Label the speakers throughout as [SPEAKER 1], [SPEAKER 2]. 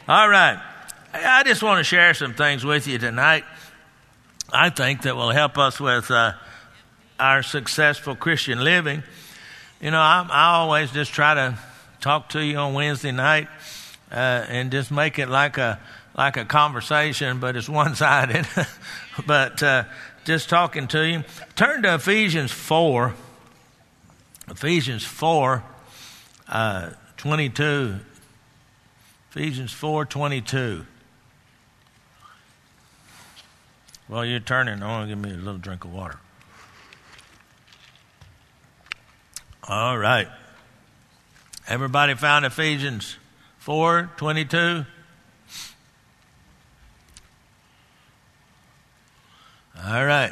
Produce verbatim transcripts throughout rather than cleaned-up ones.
[SPEAKER 1] All right. I just want to share some things with you tonight, I think, that will help us with uh, our successful Christian living. You know, I, I always just try to talk to you on Wednesday night uh, and just make it like a like a conversation, but it's one-sided. but uh, just talking to you. Turn to Ephesians four. Ephesians four, uh, twenty-two. Ephesians four, twenty-two. Well, you're turning. I want to give me a little drink of water. All right. Everybody found Ephesians four, twenty-two? All right.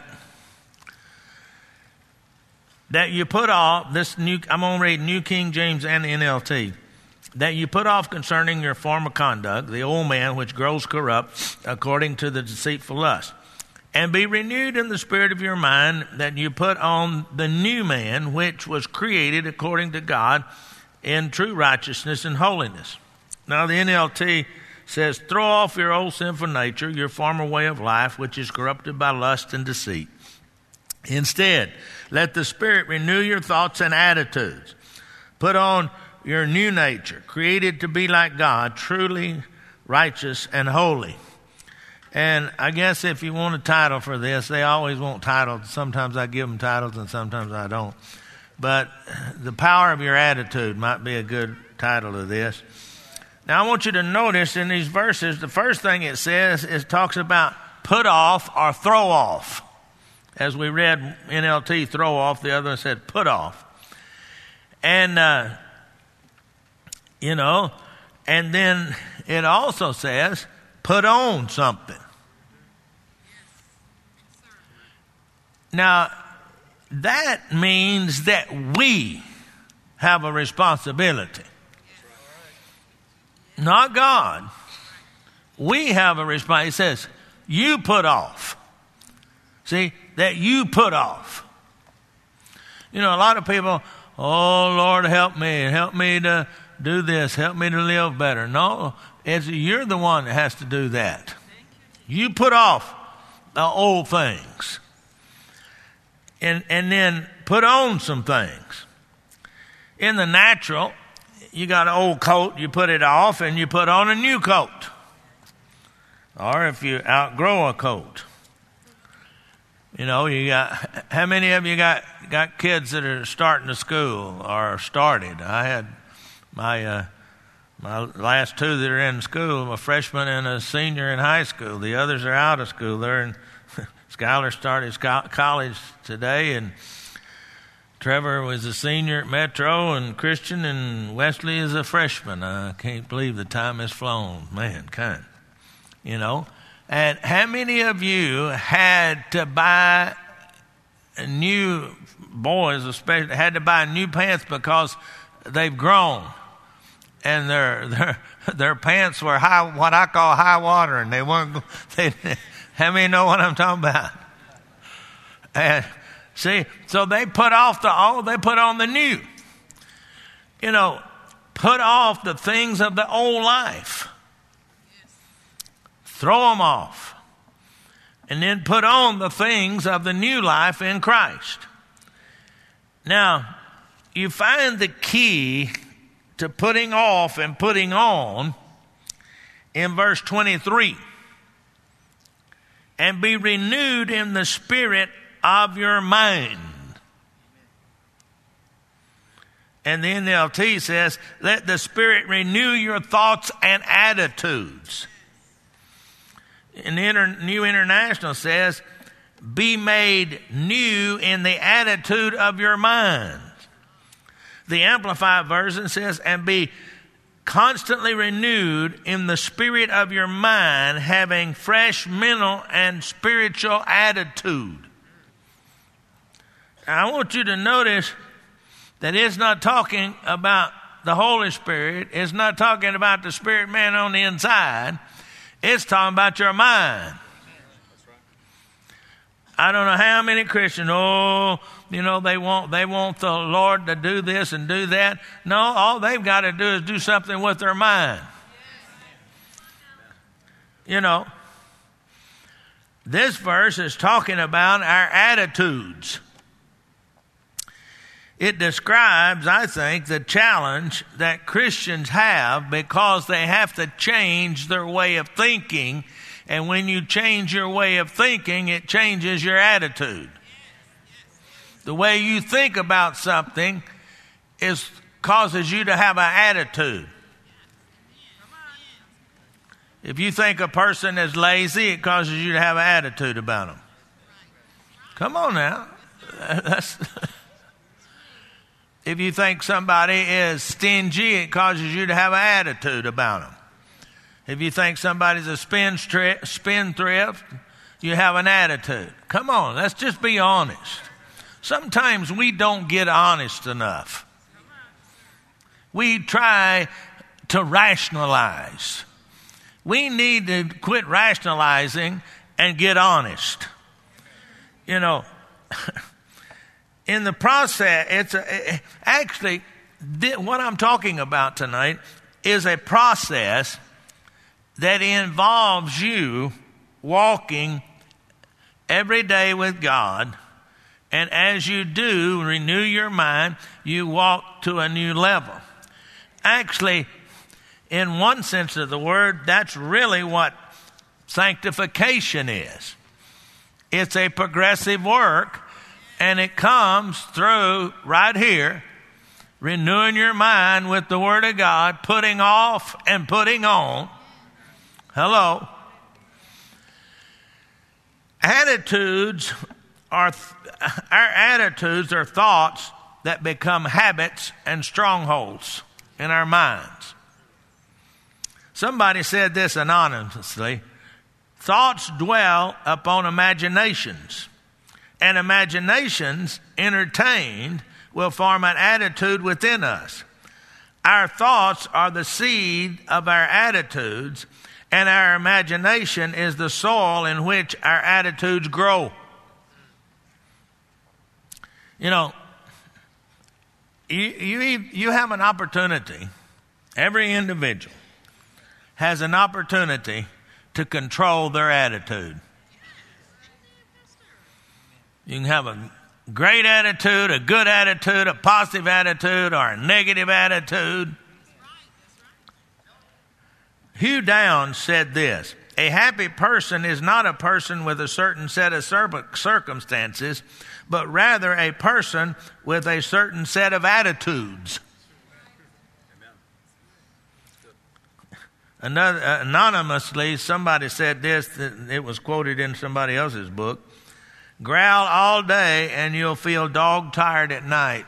[SPEAKER 1] That you put off, this new, I'm going to read New King James and N L T. That you put off concerning your former conduct, the old man which grows corrupt according to the deceitful lust, and be renewed in the spirit of your mind, that you put on the new man which was created according to God in true righteousness and holiness. Now the N L T says, throw off your old sinful nature, your former way of life, which is corrupted by lust and deceit. Instead, let the Spirit renew your thoughts and attitudes. Put on your new nature, created to be like God, truly righteous and holy. And I guess if you want a title for this, they always want titles. Sometimes I give them titles and sometimes I don't. But the power of your attitude might be a good title to this. Now I want you to notice in these verses, the first thing it says is talks about put off or throw off. As we read N L T, throw off. The other one said put off. And, uh, you know, and then it also says put on something. Now, that means that we have a responsibility. Not God. We have a responsibility. It says, you put off. See, that you put off. You know, a lot of people, oh, Lord, help me. Help me to do this. Help me to live better. No, it's you're the one that has to do that. You put off the old things. And, and then put on some things. In the natural, you got an old coat, you put it off, and you put on a new coat. Or if you outgrow a coat. You know, you got, how many of you got, got kids that are starting to school or started? I had my, uh, my last two that are in school, a freshman and a senior in high school. The others are out of school. They're in, Skylar started college today, and Trevor was a senior at Metro, and Christian and Wesley is a freshman. I can't believe the time has flown. Mankind. You know. And how many of you had to buy new, boys especially, had to buy new pants because they've grown? And their their their pants were high, what I call high water, and they weren't, they, how many know what I'm talking about? And see, so they put off the old, they put on the new. You know, put off the things of the old life. Throw them off. And then put on the things of the new life in Christ. Now, you find the key to putting off and putting on in verse twenty-three. And be renewed in the spirit of your mind. And the N L T says, let the Spirit renew your thoughts and attitudes. And the Inter- New International says, be made new in the attitude of your mind. The Amplified Version says, and be constantly renewed in the spirit of your mind, having fresh mental and spiritual attitude. Now, I want you to notice that it's not talking about the Holy Spirit. It's not talking about the spirit man on the inside. It's talking about your mind. I don't know how many Christians, oh, you know, they want they want the Lord to do this and do that. No, all they've got to do is do something with their mind. You know, this verse is talking about our attitudes. It describes, I think, the challenge that Christians have because they have to change their way of thinking. And when you change your way of thinking, it changes your attitude. The way you think about something is causes you to have an attitude. If you think a person is lazy, it causes you to have an attitude about them. Come on now. That's if you think somebody is stingy, it causes you to have an attitude about them. If you think somebody's a spendthrift, spendthrift, you have an attitude. Come on, let's just be honest. Sometimes we don't get honest enough. We try to rationalize. We need to quit rationalizing and get honest. You know, in the process, it's a, actually what I'm talking about tonight is a process that involves you walking every day with God. And as you do renew your mind, you walk to a new level. Actually, in one sense of the word, that's really what sanctification is. It's a progressive work, and it comes through right here, renewing your mind with the Word of God, putting off and putting on. Hello. Attitudes are, our attitudes are thoughts that become habits and strongholds in our minds. Somebody said this anonymously: thoughts dwell upon imaginations, and imaginations entertained will form an attitude within us. Our thoughts are the seed of our attitudes, and our imagination is the soil in which our attitudes grow. You know, you, you, you have an opportunity, every individual has an opportunity to control their attitude. You can have a great attitude, a good attitude, a positive attitude, or a negative attitude. Hugh Downs said this: a happy person is not a person with a certain set of circumstances, but rather a person with a certain set of attitudes. Another, uh, anonymously, somebody said this, that it was quoted in somebody else's book: growl all day and you'll feel dog tired at night.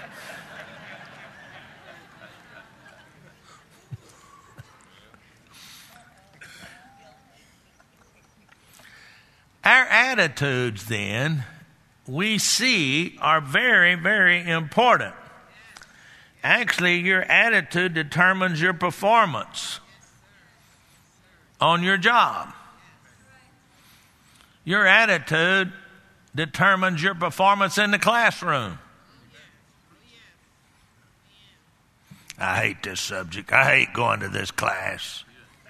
[SPEAKER 1] Our attitudes, then, we see are very, very important. Actually, your attitude determines your performance on your job. Your attitude determines your performance in the classroom. I hate this subject. I hate going to this class.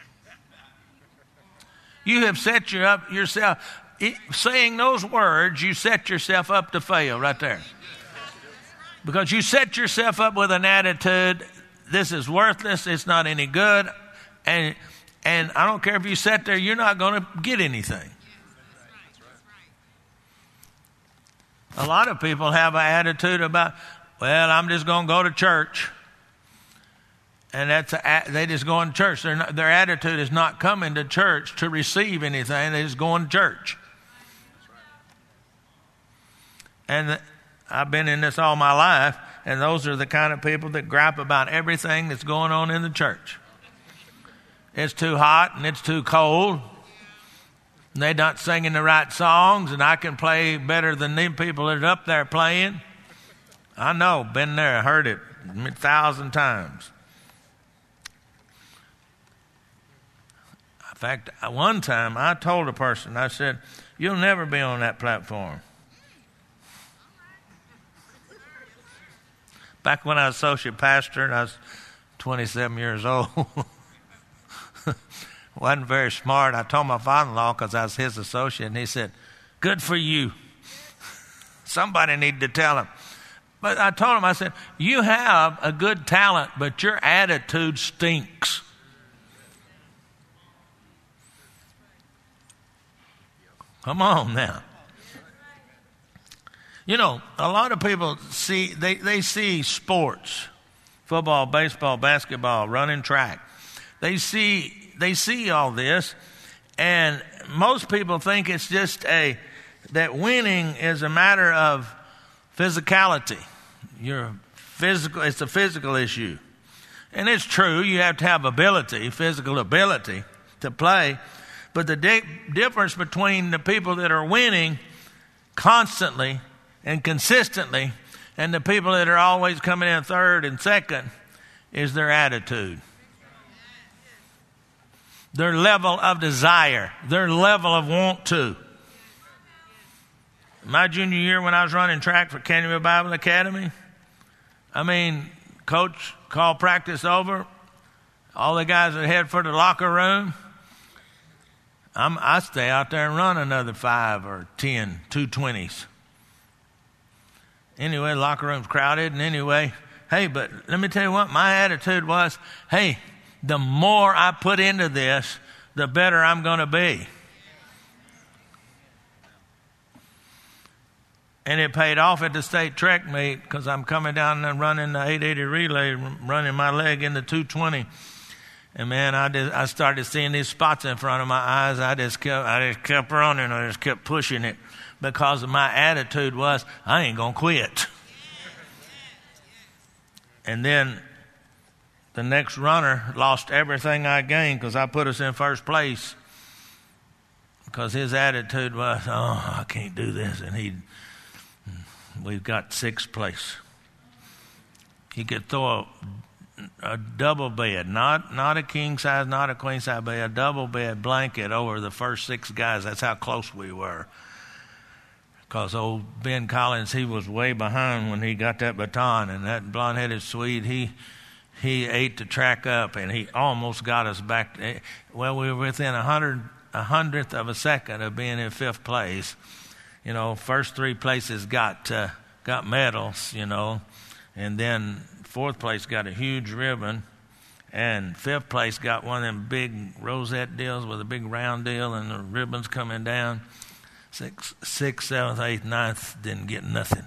[SPEAKER 1] You have set your up yourself, saying those words, you set yourself up to fail right there. Because you set yourself up with an attitude, this is worthless, it's not any good, and and I don't care if you sit there, you're not going to get anything. A lot of people have an attitude about, well, I'm just going to go to church. And that's a, they just go to church. Not, their attitude is not coming to church to receive anything. They're just going to church. And the, I've been in this all my life, and those are the kind of people that gripe about everything that's going on in the church. It's too hot and it's too cold. And they're not singing the right songs, and I can play better than them people that are up there playing. I know, been there, heard it a thousand times. In fact, one time I told a person, I said, you'll never be on that platform. Back when I was associate pastor and I was twenty-seven years old, wasn't very smart. I told my father-in-law because I was his associate, and he said, "Good for you." Somebody needed to tell him. But I told him, I said, "You have a good talent, but your attitude stinks." Come on now. You know, a lot of people see, they, they see sports, football, baseball, basketball, running track. They see, they see all this, and most people think it's just a, that winning is a matter of physicality. You're physical, it's a physical issue. And it's true, you have to have ability, physical ability to play. But the di- difference between the people that are winning constantly and consistently and the people that are always coming in third and second is their attitude. Their level of desire, their level of want to. My junior year when I was running track for Canyonville Bible Academy, I mean, coach called practice over. All the guys would head for the locker room. I'm, I stay out there and run another five or ten, two twenties. Anyway, locker room's crowded, and anyway, hey, but let me tell you what, my attitude was, hey, the more I put into this, the better I'm going to be. And it paid off at the state track meet because I'm coming down and running the eight eighty relay, running my leg into two twenty. And man, I did, I started seeing these spots in front of my eyes. I just kept, I just kept running. I just kept pushing it because my attitude was, I ain't gonna quit. And then the next runner lost everything I gained because I put us in first place because his attitude was, oh, I can't do this, and he, we've got sixth place. He could throw a a double bed, not not a king size, not a queen size bed, a double bed blanket over the first six guys. That's how close we were. Because old Ben Collins, he was way behind when he got that baton, and that blonde-headed Swede, he he ate the track up, and he almost got us back. Well, we were within a hundred a hundredth of a second of being in fifth place. You know, first three places got uh, got medals. You know, and then fourth place got a huge ribbon, and fifth place got one of them big rosette deals with a big round deal and the ribbons coming down. Six, sixth, seventh, eighth, ninth didn't get nothing.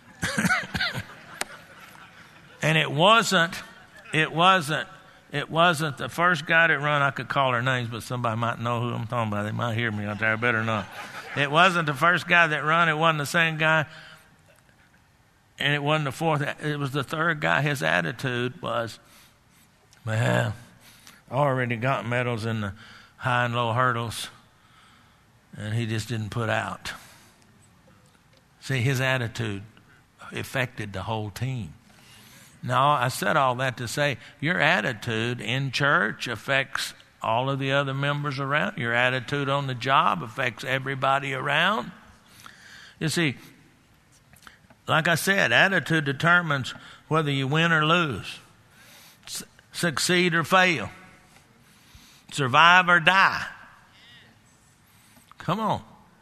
[SPEAKER 1] And it wasn't, it wasn't, it wasn't the first guy that run. I could call their names, but somebody might know who I'm talking about. They might hear me out there. I better not. It wasn't the first guy that run. It wasn't the same guy. And it wasn't the fourth. It was the third guy. His attitude was, man, I already got medals in the high and low hurdles, and he just didn't put out. See, his attitude affected the whole team. Now, I said all that to say your attitude in church affects all of the other members around. Your attitude on the job affects everybody around. You see, like I said, attitude determines whether you win or lose, S- succeed or fail, survive or die. Come on.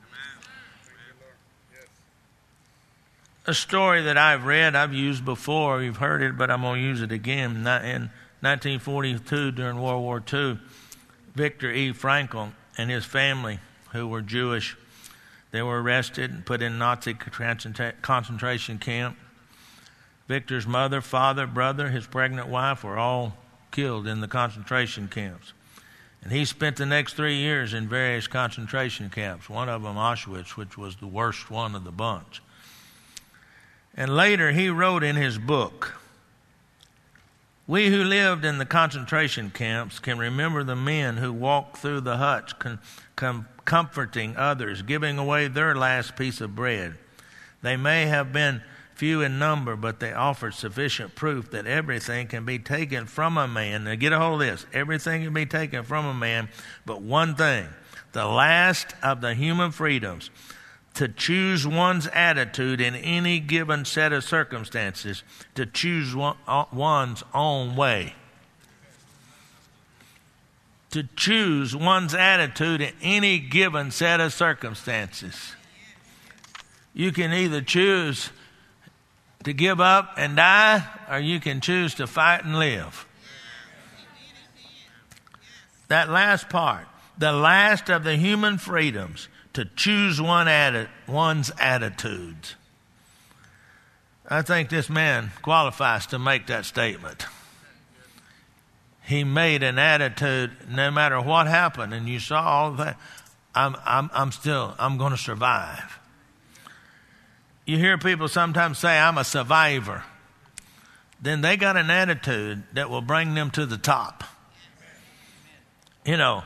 [SPEAKER 1] A story that I've read, I've used before, you've heard it, but I'm going to use it again. In nineteen forty-two, during World War Two, Viktor E. Frankl and his family, who were Jewish, they were arrested and put in Nazi concentration camp. Victor's mother, father, brother, his pregnant wife were all killed in the concentration camps. And he spent the next three years in various concentration camps, one of them Auschwitz, which was the worst one of the bunch. And later he wrote in his book, "We who lived in the concentration camps can remember the men who walked through the huts con- com- comforting others, giving away their last piece of bread. They may have been few in number, but they offered sufficient proof that everything can be taken from a man." Now get a hold of this. Everything can be taken from a man, but one thing, the last of the human freedoms, to choose one's attitude in any given set of circumstances, to choose one, uh, one's own way. to choose one's attitude in any given set of circumstances. You can either choose to give up and die, or you can choose to fight and live. That last part, the last of the human freedoms, to choose one atti- one's attitudes. I think this man qualifies to make that statement. He made an attitude, no matter what happened, and you saw all that, I'm, I'm, I'm still, I'm going to survive. You hear people sometimes say, I'm a survivor. Then they got an attitude that will bring them to the top. You know,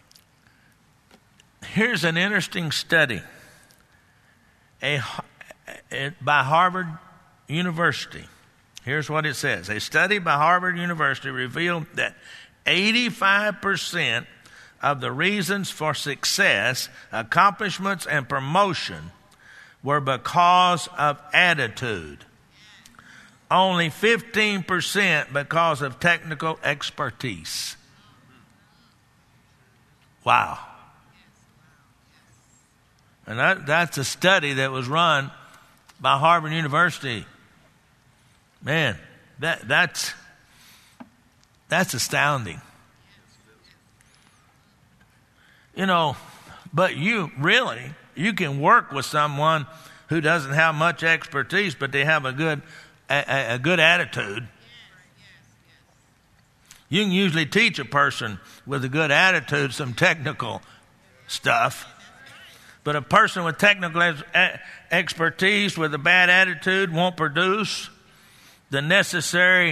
[SPEAKER 1] here's an interesting study a, a, by Harvard University. Here's what it says. A study by Harvard University revealed that eighty-five percent of the reasons for success, accomplishments, and promotion were because of attitude. Only fifteen percent because of technical expertise. Wow. And that, that's a study that was run by Harvard University. Man, that that's that's astounding. You know, but you really, you can work with someone who doesn't have much expertise, but they have a good a, a good attitude. You can usually teach a person with a good attitude some technical stuff. But a person with technical ex- expertise with a bad attitude won't produce the necessary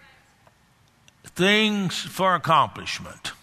[SPEAKER 1] things for accomplishment.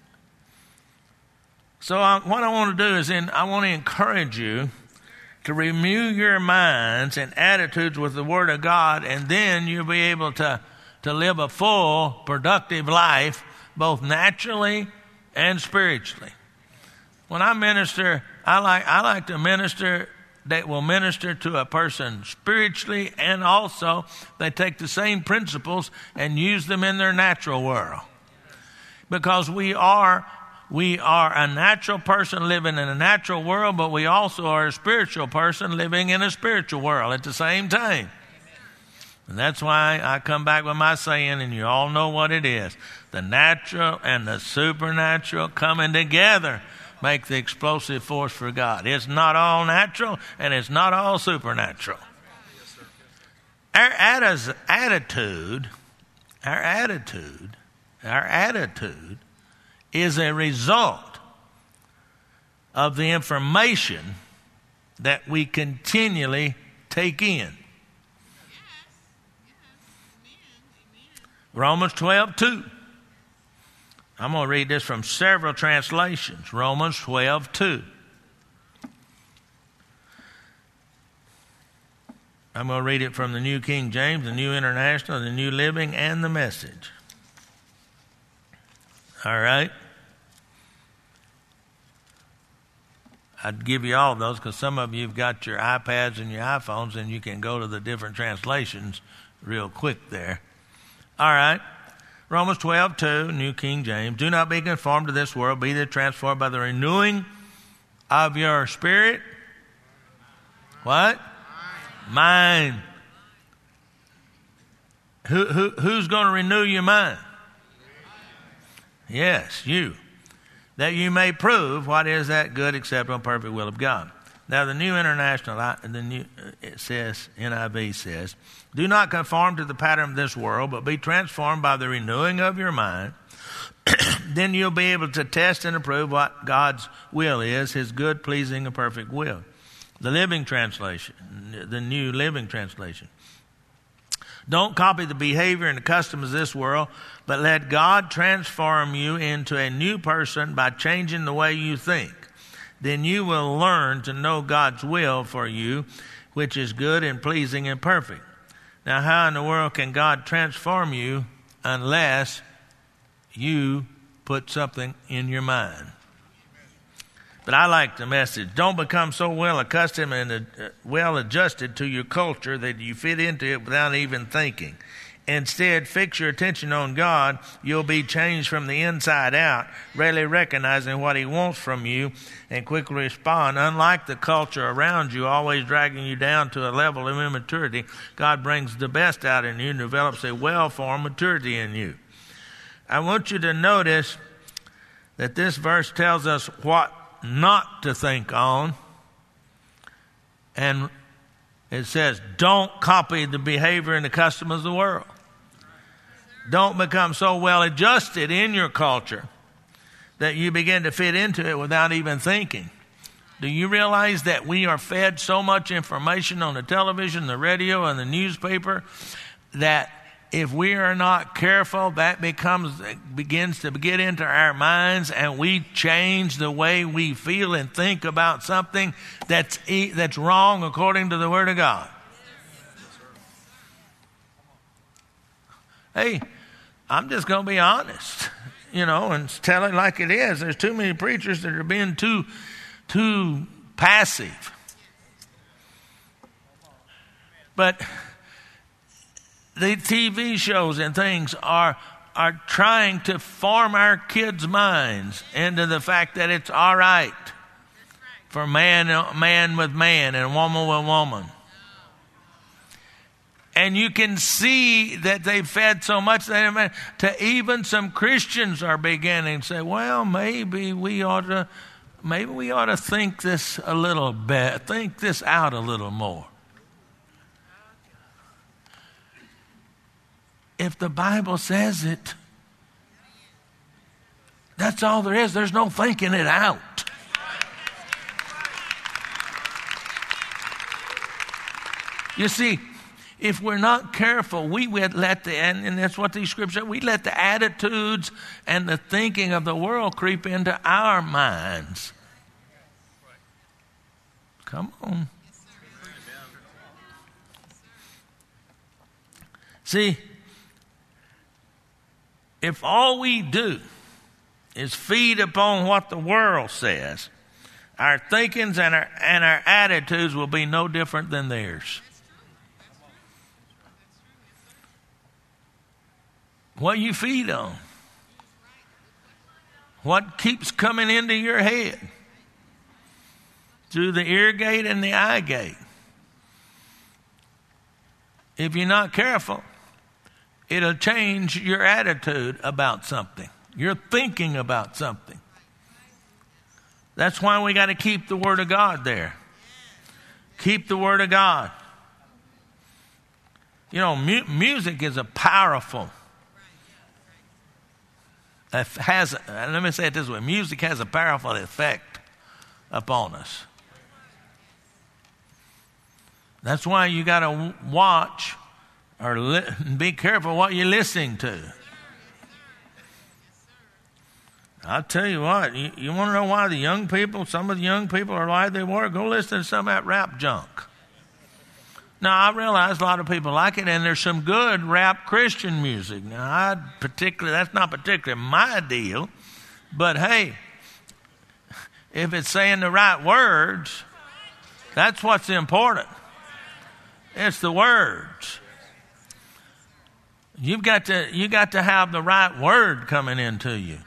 [SPEAKER 1] So I, what I want to do is in, I want to encourage you to renew your minds and attitudes with the Word of God, and then you'll be able to, to live a full, productive life, both naturally and spiritually. When I minister, I like I like to minister that will minister to a person spiritually, and also they take the same principles and use them in their natural world. Because we are we are a natural person living in a natural world, but we also are a spiritual person living in a spiritual world at the same time. And that's why I come back with my saying, and you all know what it is. The natural and the supernatural coming together make the explosive force for God. It's not all natural, and it's not all supernatural. Our attitude, our attitude, our attitude is a result of the information that we continually take in. Romans twelve two. I'm going to read this from several translations. Romans twelve two. I'm going to read it from the New King James, the New International, the New Living, and the Message. All right? I'd give you all of those because some of you have got your iPads and your iPhones, and you can go to the different translations real quick there. All right. Romans twelve two, New King James. Do not be conformed to this world, be transformed by the renewing of your spirit. What? Mind. mind. Who, who, who's going to renew your mind? Yes, you. That you may prove what is that good, acceptable, and perfect will of God. Now, the New International, the new, it says, N I V says, do not conform to the pattern of this world, but be transformed by the renewing of your mind. Then you'll be able to test and approve what God's will is, his good, pleasing, and perfect will. The Living Translation, the New Living Translation. Don't copy the behavior and the customs of this world, but let God transform you into a new person by changing the way you think. Then you will learn to know God's will for you, which is good and pleasing and perfect. Now, how in the world can God transform you unless you put something in your mind? But I like the message. Don't become so well accustomed and uh, well adjusted to your culture that you fit into it without even thinking. Instead, fix your attention on God. You'll be changed from the inside out, readily recognizing what He wants from you and quickly respond. Unlike the culture around you, always dragging you down to a level of immaturity, God brings the best out in you and develops a well-formed maturity in you. I want you to notice that this verse tells us what not to think on. And it says, don't copy the behavior and the custom of the world. Don't become so well adjusted in your culture that you begin to fit into it without even thinking. Do you realize that we are fed so much information on the television, the radio, and the newspaper that if we are not careful, that becomes begins to get into our minds, and we change the way we feel and think about something that's that's wrong according to the Word of God. Hey, I'm just going to be honest, you know, and tell it like it is. There's too many preachers that are being too, too passive. But the T V shows and things are are trying to form our kids' minds into the fact that it's all right for man man with man and woman with woman. And you can see that they've fed so much that to even some Christians are beginning to say, well, maybe we ought to maybe we ought to think this a little bit, think this out a little more. If the Bible says it, that's all there is. There's no thinking it out. You see, if we're not careful, we would let the, and, and that's what these scriptures, we let the attitudes and the thinking of the world creep into our minds. Come on. See, if all we do is feed upon what the world says, our thinkings and our, and our attitudes will be no different than theirs. What you feed on, what keeps coming into your head through the ear gate and the eye gate. If you're not careful, it'll change your attitude about something, your thinking about something. That's why we got to keep the Word of God there. Keep the Word of God. You know, mu- music is a powerful It has, let me say it this way, music has a powerful effect upon us. That's why you got to watch or li- be careful what you're listening to. I'll tell you what, you, you want to know why the young people, some of the young people are like they were? Go listen to some of that rap junk. Now, I realize a lot of people like it, and there's some good rap Christian music. Now, I particularly, that's not particularly my deal, but hey, if it's saying the right words, that's what's important. It's the words. You've got to, you got to have the right word coming into you.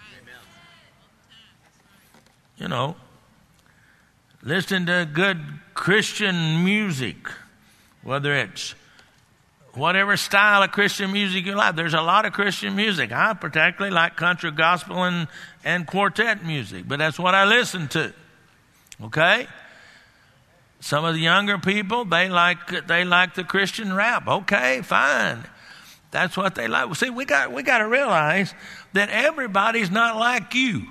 [SPEAKER 1] You know, listen to good Christian music. Whether it's whatever style of Christian music you like. There's a lot of Christian music. I particularly like country, gospel, and, and quartet music. But that's what I listen to. Okay? Some of the younger people, they like they like the Christian rap. Okay, fine. That's what they like. Well, see, we got we got to realize that everybody's not like you.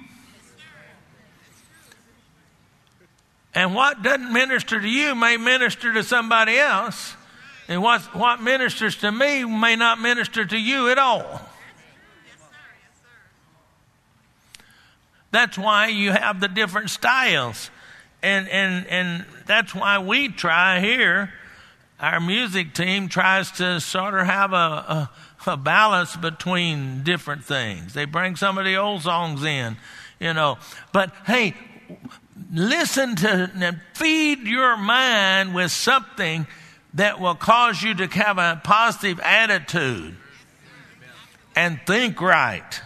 [SPEAKER 1] And what doesn't minister to you may minister to somebody else. And what, what ministers to me may not minister to you at all. That's why you have the different styles. And, and, and that's why we try here, our music team tries to sort of have a, a, a balance between different things. They bring some of the old songs in, you know. But hey, listen to and feed your mind with something that will cause you to have a positive attitude and think right.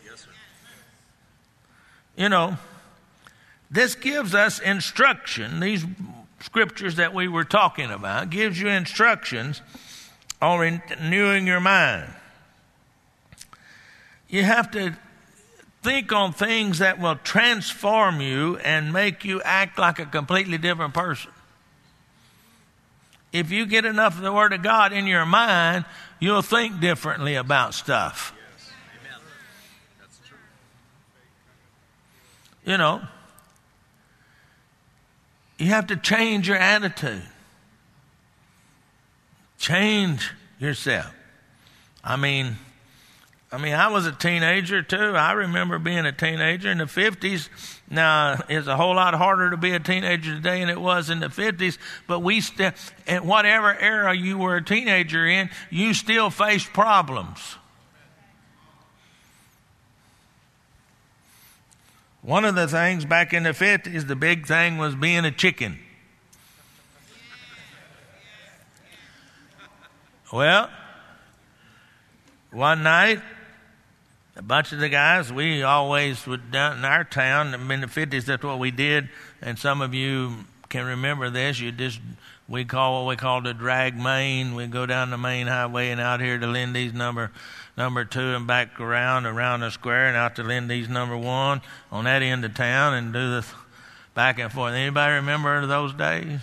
[SPEAKER 1] You know, this gives us instruction. These scriptures that we were talking about gives you instructions on renewing your mind. You have to think on things that will transform you and make you act like a completely different person. If you get enough of the Word of God in your mind, you'll think differently about stuff.
[SPEAKER 2] Yes. Amen. That's true.
[SPEAKER 1] You know, you have to change your attitude. Change yourself. I mean, I mean, I was a teenager too. I remember being a teenager in the fifties. Now, it's a whole lot harder to be a teenager today than it was in the fifties. But we still, in whatever era you were a teenager in, you still faced problems. One of the things back in the fifties, the big thing was being a chicken. Well, one night, a bunch of the guys, we always would down in our town, in the fifties, that's what we did. And some of you can remember this. You just, we call what we call the drag main. We go down the main highway and out here to Lindy's number number two and back around, around the square and out to Lindy's number one on that end of town and do the back and forth. Anybody remember those days?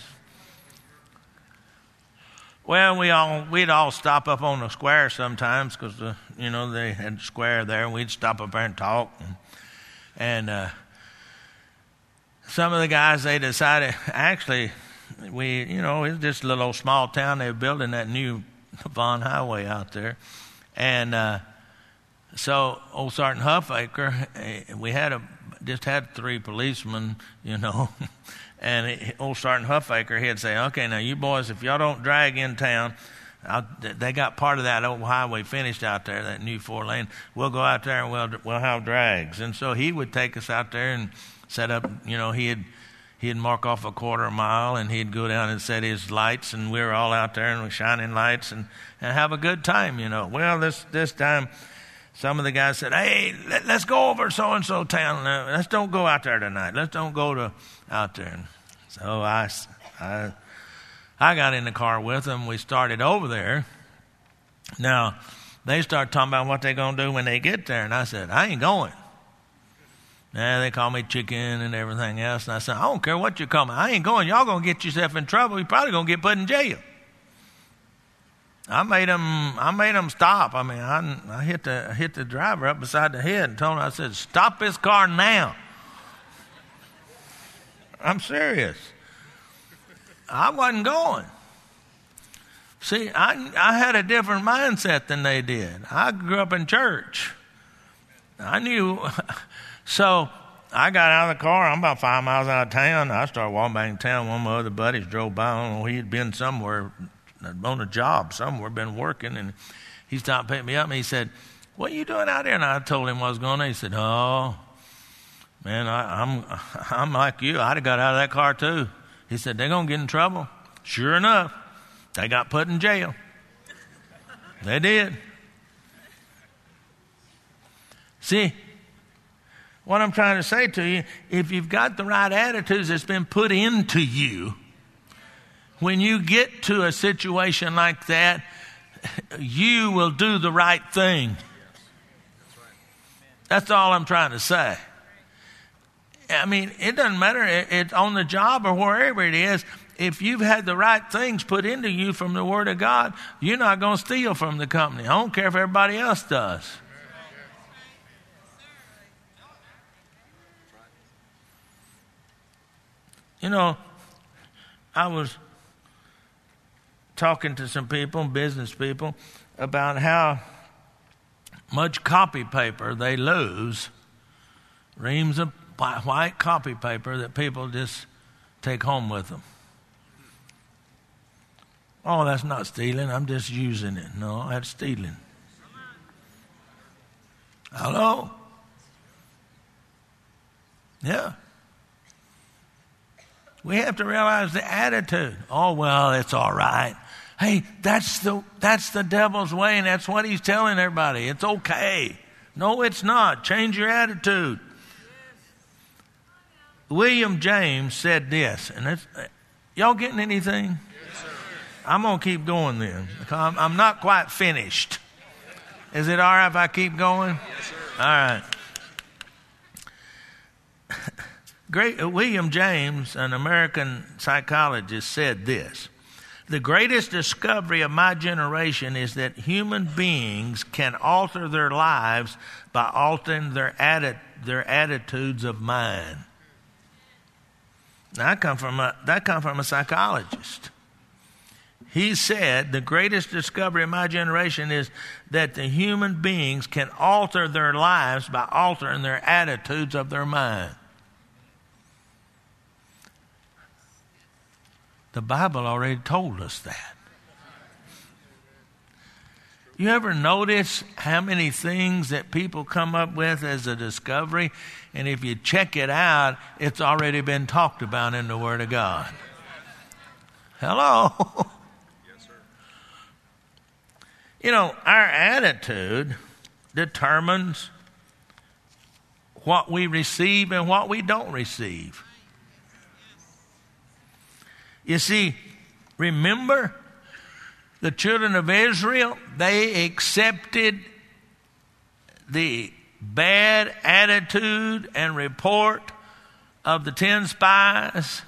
[SPEAKER 1] Well, we all, we'd all stop up on the square sometimes because, uh, you know, they had the square there, and we'd stop up there and talk. And, and uh, some of the guys, they decided, actually, we, you know, it's just a little old small town. They were building that new Vaughn Highway out there. And uh, so old Sergeant Huffaker, we had a, just had three policemen, you know, and it, old Sergeant Huffaker, he'd say, okay, now you boys, if y'all don't drag in town, I'll, they got part of that old highway finished out there, that new four lane. We'll go out there and we'll, we'll have drags. And so he would take us out there and set up, you know, he'd, he'd mark off a quarter mile and he'd go down and set his lights, and we were all out there and we're shining lights and, and have a good time, you know. Well, this, this time, some of the guys said, hey, let, let's go over so-and-so town. Uh, let's don't go out there tonight. Let's don't go to out there. And so I, I, I got in the car with them. We started over there. Now, they start talking about what they're going to do when they get there. And I said, I ain't going. Now, they call me chicken and everything else. And I said, I don't care what you call me. I ain't going. Y'all going to get yourself in trouble. You're probably going to get put in jail. I made them, I made them stop. I mean, I, I hit the I hit the driver up beside the head and told him, I said, stop this car now. I'm serious. I wasn't going. See, I, I had a different mindset than they did. I grew up in church. I knew. So I got out of the car. I'm about five miles out of town. I started walking back in town. One of my other buddies drove by. I don't know, he'd been somewhere on a job somewhere, been working, and he stopped picking me up, and he said, what are you doing out there? And I told him what I was going on. He said, oh, man, I, I'm I'm like you. I'd have got out of that car too. He said, they're going to get in trouble. Sure enough, they got put in jail. They did. See, what I'm trying to say to you, if you've got the right attitudes that's been put into you, when you get to a situation like that, you will do the right thing. That's all I'm trying to say. I mean, it doesn't matter. It's on the job or wherever it is. If you've had the right things put into you from the Word of God, you're not going to steal from the company. I don't care if everybody else does. You know, I was talking to some people, business people, about how much copy paper they lose, reams of white copy paper that people just take home with them. Oh, that's not stealing. I'm just using it. No, that's stealing. Hello? Yeah. We have to realize the attitude. Oh, well, it's all right. Hey, that's the, that's the devil's way, and that's what he's telling everybody. It's okay. No, it's not. Change your attitude. William James said this, and it's, y'all getting anything?
[SPEAKER 2] Yes, sir.
[SPEAKER 1] I'm going to keep going then. I'm, I'm not quite finished. Is it all right if I keep going?
[SPEAKER 2] Yes, sir.
[SPEAKER 1] All right. Great, uh, William James, an American psychologist, said this: the greatest discovery of my generation is that human beings can alter their lives by altering their, atti- their attitudes of mind. Now, that come from a, that come from a psychologist. He said the greatest discovery of my generation is that the human beings can alter their lives by altering their attitudes of their mind. The Bible already told us that. You ever notice how many things that people come up with as a discovery, and if you check it out, it's already been talked about in the Word of God? Hello?
[SPEAKER 2] Yes, sir.
[SPEAKER 1] You know, our attitude determines what we receive and what we don't receive. You see, remember the children of Israel, they accepted the bad attitude and report of the ten spies,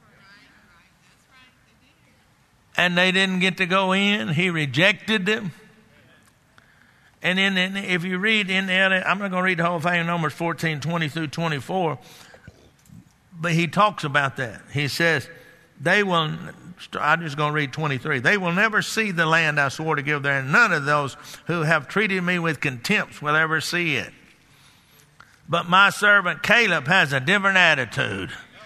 [SPEAKER 1] and they didn't get to go in. He rejected them. And then, in, if you read in the, I'm not going to read the whole thing, Numbers fourteen, twenty through twenty-four, but he talks about that. He says, they will, I'm just going to read twenty-three. They will never see the land I swore to give them. None of those who have treated me with contempt will ever see it. But my servant Caleb has a different attitude.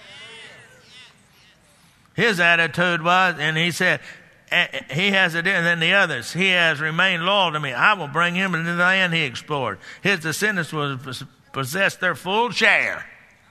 [SPEAKER 1] His attitude was, and he said, he has a different than the others. He has remained loyal to me. I will bring him into the land he explored. His descendants will possess their full share.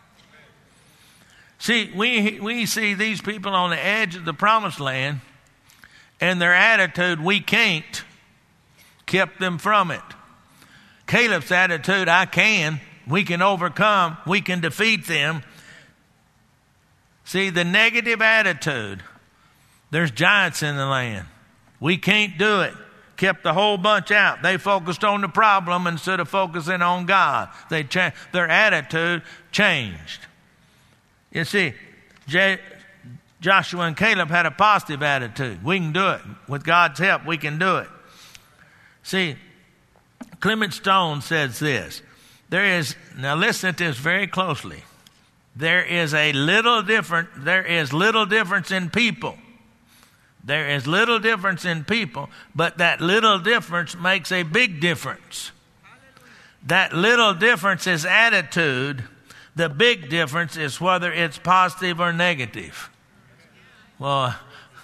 [SPEAKER 1] See, we we see these people on the edge of the promised land, and their attitude, we can't, kept them from it. Caleb's attitude, I can, we can overcome, we can defeat them. See, the negative attitude, there's giants in the land. We can't do it. Kept the whole bunch out. They focused on the problem instead of focusing on God. They cha- their attitude changed. You see, J- Joshua and Caleb had a positive attitude. We can do it. With God's help, we can do it. See, Clement Stone says this. There is, now listen to this very closely. There is a little different, there is little difference in people. There is little difference in people, but that little difference makes a big difference. That little difference is attitude. The big difference is whether it's positive or negative. Well,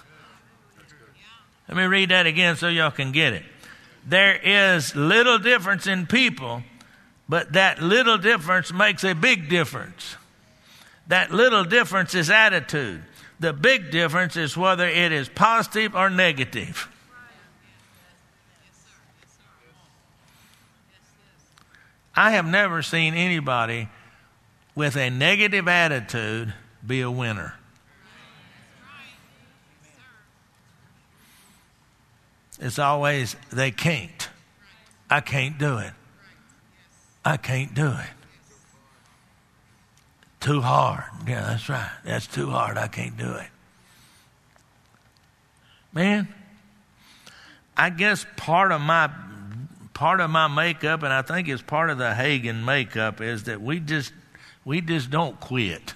[SPEAKER 1] let me read that again so y'all can get it. There is little difference in people, but that little difference makes a big difference. That little difference is attitude. The big difference is whether it is positive or negative. I have never seen anybody with a negative attitude be a winner. It's always, they can't. I can't do it. I can't do it. Too hard. Yeah, that's right. That's too hard. I can't do it. Man, I guess part of my part of my makeup, and I think it's part of the Hagen makeup, is that we just we just don't quit.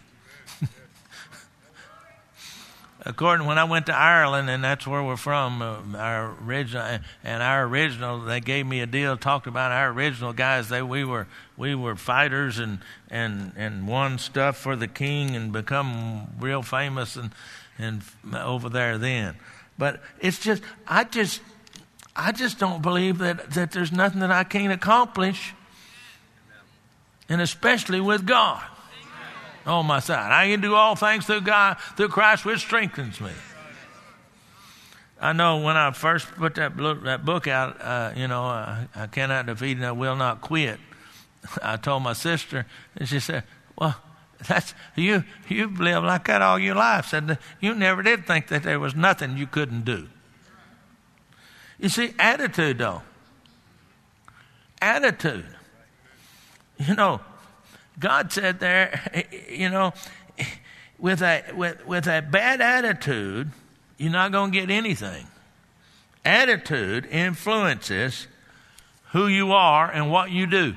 [SPEAKER 1] According, when I went to Ireland, and that's where we're from, uh, our original and our original, they gave me a deal. Talked about our original guys. They we were we were fighters and and and won stuff for the king and become real famous and and over there then. But it's just I just I just don't believe that that there's nothing that I can't accomplish, and especially with God on my side. I can do all things through God, through Christ, which strengthens me. I know when I first put that book, that book out, uh, you know, I, I cannot defeat and I will not quit. I told my sister, and she said, well, that's you, you've lived like that all your life. Said, you never did think that there was nothing you couldn't do. You see, attitude, though. Attitude. You know, God said there, you know, with a, with, with a bad attitude, you're not going to get anything. Attitude influences who you are and what you do.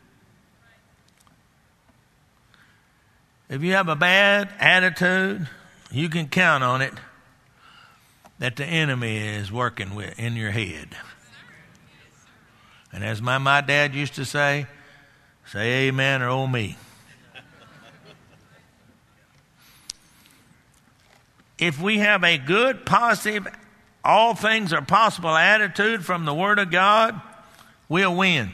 [SPEAKER 1] If you have a bad attitude, you can count on it that the enemy is working with in your head. And as my, my dad used to say, say amen or oh me. If we have a good, positive, all things are possible attitude from the Word of God, we'll win.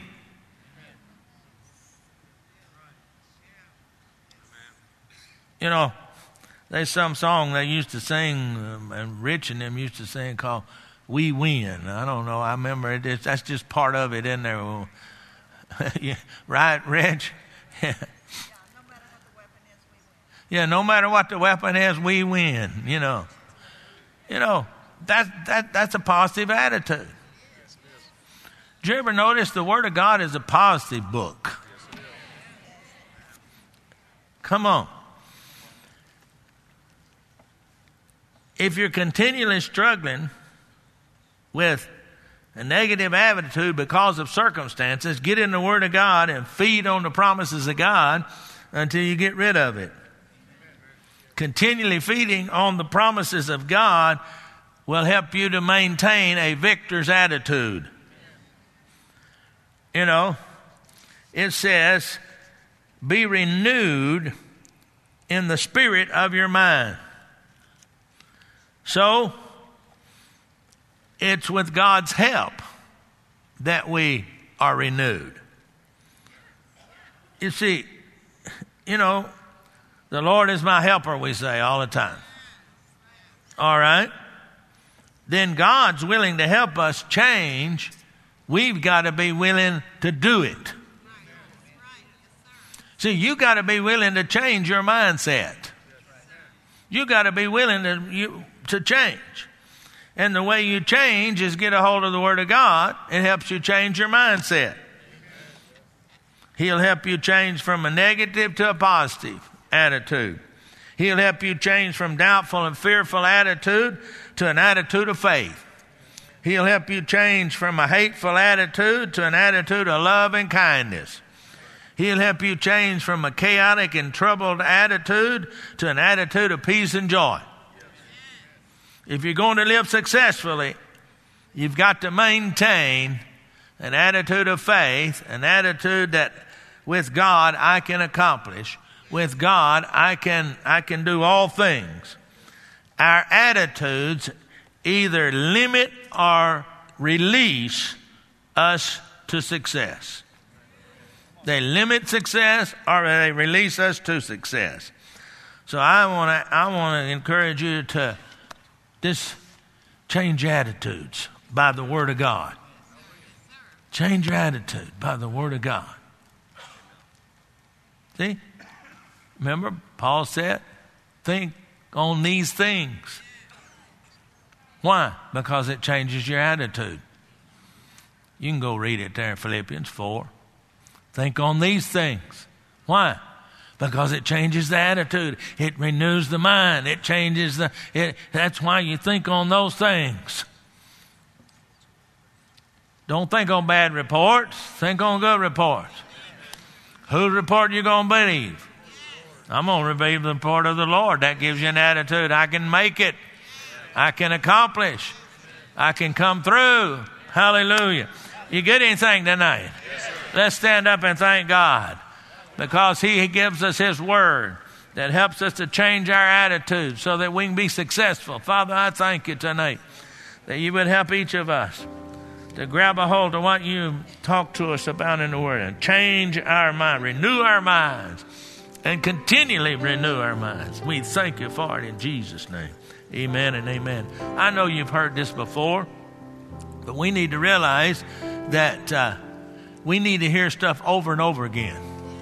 [SPEAKER 1] You know, there's some song they used to sing, um, and Rich and them used to sing called We Win. I don't know. I remember it. It's, that's just part of it in there. Yeah, right, Rich? Yeah. Yeah, no matter what the weapon is, we win, you know. You know, that, that, that's a positive attitude. Did you ever notice the Word of God is a positive book? Come on. If you're continually struggling with a negative attitude because of circumstances, get in the Word of God and feed on the promises of God until you get rid of it. Continually feeding on the promises of God will help you to maintain a victor's attitude. You know, it says, be renewed in the spirit of your mind. So, it's with God's help that we are renewed. You see, you know, the Lord is my helper, we say all the time. All right? Then God's willing to help us change. We've got to be willing to do it. See, you got to be willing to change your mindset. You got to be willing to, you, to change. And the way you change is get a hold of the Word of God. It helps you change your mindset. He'll help you change from a negative to a positive attitude. He'll help you change from doubtful and fearful attitude to an attitude of faith. He'll help you change from a hateful attitude to an attitude of love and kindness. He'll help you change from a chaotic and troubled attitude to an attitude of peace and joy. If you're going to live successfully, you've got to maintain an attitude of faith, an attitude that with God I can accomplish. With God, I can I can do all things. Our attitudes either limit or release us to success. They limit success or they release us to success. So I want to I want to encourage you to just change attitudes by the Word of God. Change your attitude by the Word of God. See? Remember, Paul said, think on these things. Why? Because it changes your attitude. You can go read it there in Philippians four. Think on these things. Why? Because it changes the attitude. It renews the mind. It changes the... It, that's why you think on those things. Don't think on bad reports. Think on good reports. Whose report you going to believe? I'm going to believe the report of the Lord. That gives you an attitude. I can make it. I can accomplish. I can come through. Hallelujah. You get anything tonight? Let's stand up and thank God. Because He gives us His Word that helps us to change our attitude so that we can be successful. Father, I thank You tonight that You would help each of us to grab a hold of what You talk to us about in the Word and change our mind, renew our minds, and continually renew our minds. We thank You for it in Jesus' name. Amen and amen. I know you've heard this before, but we need to realize that uh, we need to hear stuff over and over again.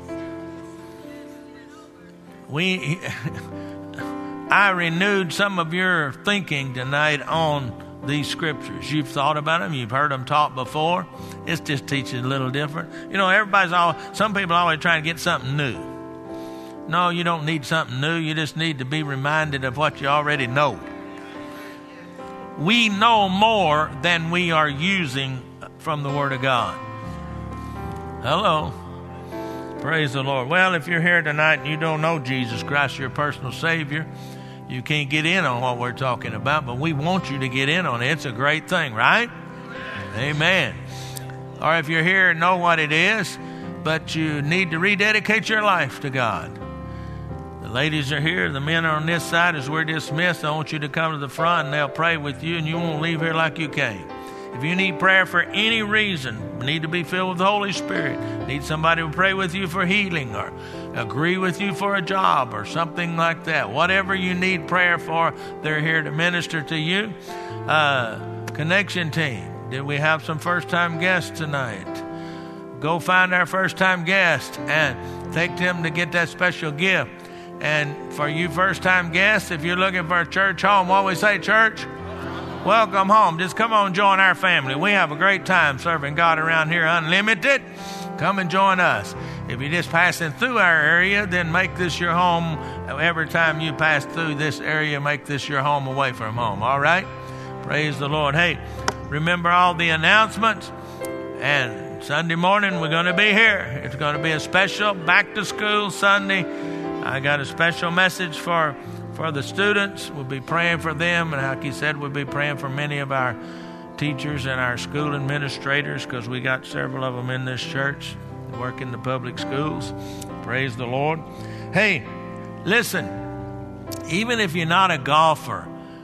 [SPEAKER 1] We, I renewed some of your thinking tonight on these scriptures. You've thought about them. You've heard them taught before. It's just teaching a little different. You know, everybody's all, some people are always trying to get something new. No, you don't need something new. You just need to be reminded of what you already know. We know more than we are using from the Word of God. Hello. Praise the Lord. Well, if you're here tonight and you don't know Jesus Christ, your personal Savior, you can't get in on what we're talking about, but we want you to get in on it. It's a great thing, right? Amen. Or if you're here and know what it is, but you need to rededicate your life to God. The ladies are here. The men are on this side. As we're dismissed, I want you to come to the front and they'll pray with you, and you won't leave here like you came. If you need prayer for any reason, need to be filled with the Holy Spirit, need somebody to pray with you for healing or agree with you for a job or something like that, whatever you need prayer for, they're here to minister to you. Uh, connection team, did we have some first-time guests tonight? Go find our first-time guest and take them to get that special gift. And for you first-time guests, if you're looking for a church home, what we say, church? Welcome home. Just come on, join our family. We have a great time serving God around here, unlimited. Come and join us. If you're just passing through our area, then make this your home. Every time you pass through this area, make this your home away from home. All right? Praise the Lord. Hey, remember all the announcements. And Sunday morning, we're going to be here. It's going to be a special back-to-school Sunday. I got a special message for For the students. We'll be praying for them, and like he said, we'll be praying for many of our teachers and our school administrators, because we got several of them in this church work in the public schools. Praise the Lord. Hey, listen, even if you're not a golfer,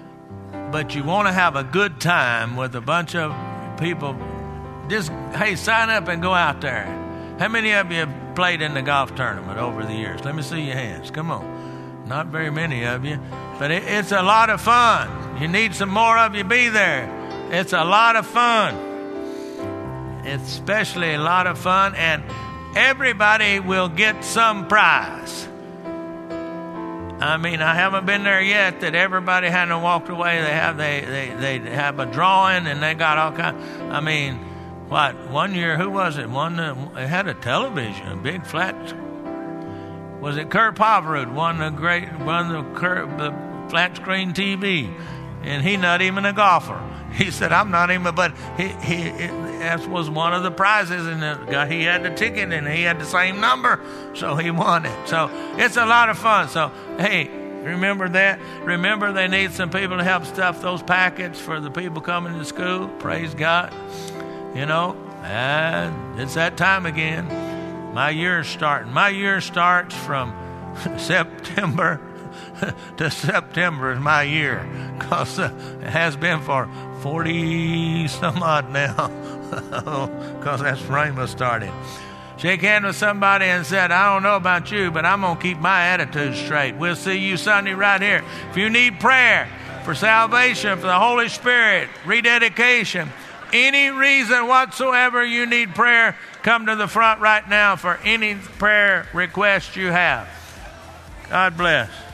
[SPEAKER 1] but you want to have a good time with a bunch of people, just, hey, sign up and go out there. How many of you have played in the golf tournament over the years? Let me see your hands. Come on. Not very many of you, but it, it's a lot of fun. You need some more of you be there. It's a lot of fun. It's especially a lot of fun, and everybody will get some prize. I mean, I haven't been there yet that everybody hadn't walked away. They have they, they, they have a drawing, and they got all kind. I mean, what, one year, who was it? One that it had a television, a big flat. Was it Kurt Poverud won the great, won the, Kurt, the flat screen T V, and he not even a golfer. He said, "I'm not even," but he he it, that was one of the prizes, and the guy, he had the ticket, and he had the same number, so he won it. So it's a lot of fun. So hey, remember that. Remember, they need some people to help stuff those packets for the people coming to school. Praise God. You know, and it's that time again. My year's starting. My year starts from September to September is my year, because uh, it has been for forty some odd now, because that's Rhema started. Shake hands with somebody and said, "I don't know about you, but I'm going to keep my attitude straight." We'll see you Sunday right here. If you need prayer for salvation, for the Holy Spirit, rededication, any reason whatsoever you need prayer, come to the front right now for any prayer request you have. God bless.